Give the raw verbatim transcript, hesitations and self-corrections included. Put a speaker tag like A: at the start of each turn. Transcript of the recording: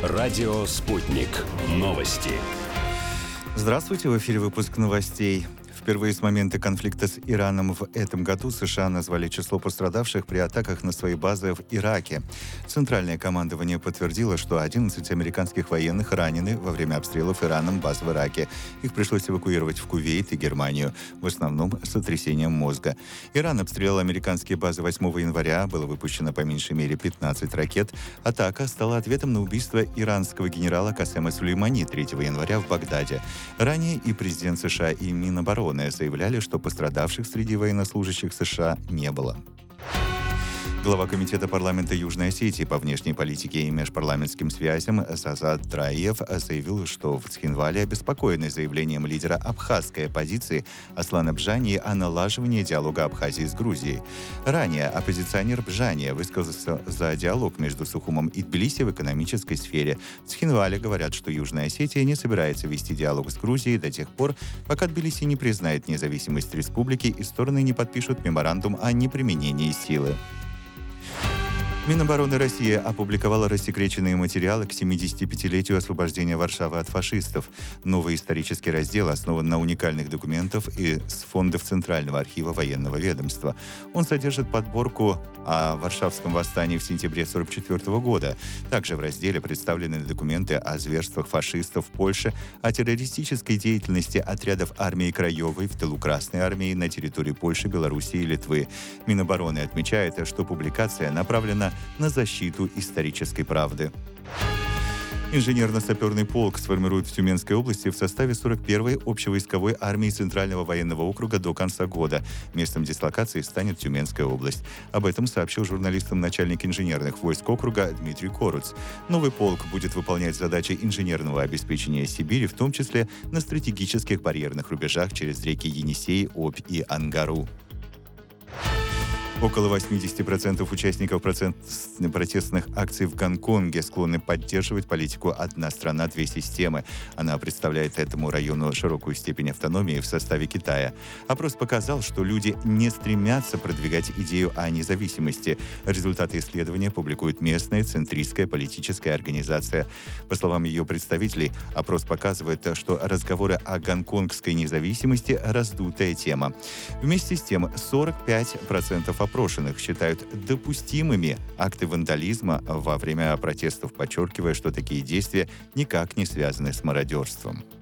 A: Радио «Спутник». Новости.
B: Здравствуйте, в эфире выпуск новостей. Впервые с момента конфликта с Ираном в этом году США назвали число пострадавших при атаках на свои базы в Ираке. Центральное командование подтвердило, что одиннадцать американских военных ранены во время обстрелов Ираном баз в Ираке. Их пришлось эвакуировать в Кувейт и Германию, в основном с сотрясением мозга. Иран обстрелял американские базы восьмого января, было выпущено по меньшей мере пятнадцать ракет. Атака стала ответом на убийство иранского генерала Касема Сулеймани третьего января в Багдаде. Ранее и президент США, и Минобороны заявляли, что пострадавших среди военнослужащих США не было. Глава Комитета парламента Южной Осетии по внешней политике и межпарламентским связям Сазад Траев заявил, что в Цхинвале обеспокоены заявлением лидера абхазской оппозиции Аслана Бжании о налаживании диалога Абхазии с Грузией. Ранее оппозиционер Бжания высказался за диалог между Сухумом и Тбилиси в экономической сфере. В Цхинвале говорят, что Южная Осетия не собирается вести диалог с Грузией до тех пор, пока Тбилиси не признает независимость республики и стороны не подпишут меморандум о неприменении силы. Минобороны России опубликовала рассекреченные материалы к семидесятипятилетию освобождения Варшавы от фашистов. Новый исторический раздел основан на уникальных документах из фондов Центрального архива военного ведомства. Он содержит подборку о Варшавском восстании в сентябре тысяча девятьсот сорок четвёртого года. Также в разделе представлены документы о зверствах фашистов в Польше, о террористической деятельности отрядов армии Краевой в тылу Красной армии на территории Польши, Белоруссии и Литвы. Минобороны отмечает, что публикация направлена на защиту исторической правды. Инженерно-саперный полк сформируют в Тюменской области в составе сорок первой общевойсковой армии Центрального военного округа до конца года. Местом дислокации станет Тюменская область. Об этом сообщил журналистам начальник инженерных войск округа Дмитрий Коруц. Новый полк будет выполнять задачи инженерного обеспечения Сибири, в том числе на стратегических барьерных рубежах через реки Енисей, Обь и Ангару. Около восемьдесят процентов участников протестных акций в Гонконге склонны поддерживать политику «одна страна, две системы». Она представляет этому району широкую степень автономии в составе Китая. Опрос показал, что люди не стремятся продвигать идею о независимости. Результаты исследования публикует местная центристская политическая организация. По словам ее представителей, опрос показывает, что разговоры о гонконгской независимости – раздутая тема. Вместе с тем, сорок пять процентов опрошенных считают допустимыми акты вандализма во время протестов, подчеркивая, что такие действия никак не связаны с мародерством.